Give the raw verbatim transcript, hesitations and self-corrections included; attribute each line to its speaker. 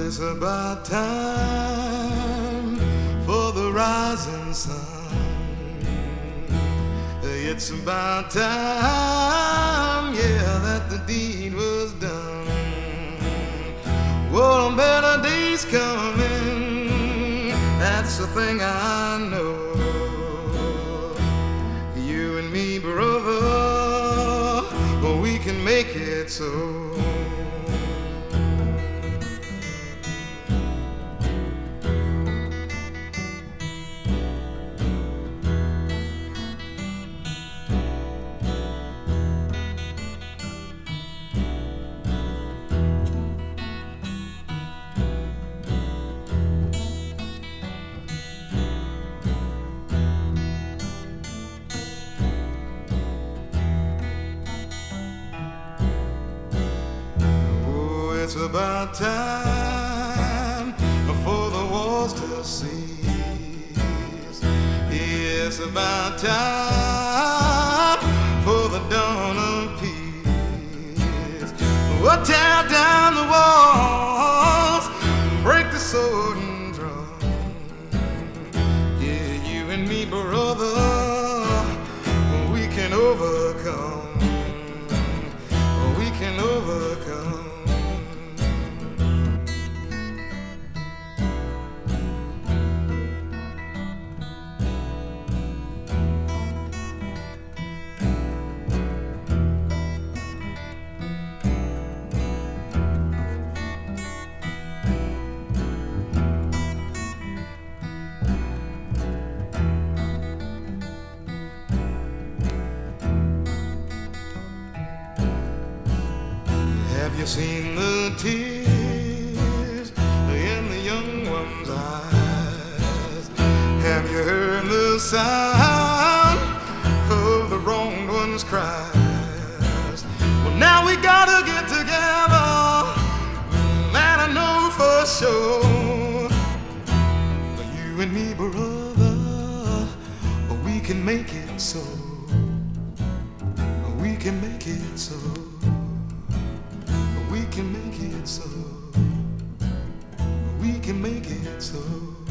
Speaker 1: it's about time for the rising sun. It's about time, yeah, that the deed was done. Well, better days coming, that's the thing I know. You and me, brother, we can make it so. It's about time for the wars to cease. It's about time for the dawn of peace. We'll tear down the walls, break the sword and drum. Yeah, you and me, brother, we can overcome. We can overcome. Have you seen the tears in the young one's eyes? Have you heard the sound of the wronged one's cries? Well, now we gotta get together, and I know for sure, you and me, brother, we can make it so. We can make it so. We can make it so. We can make it so.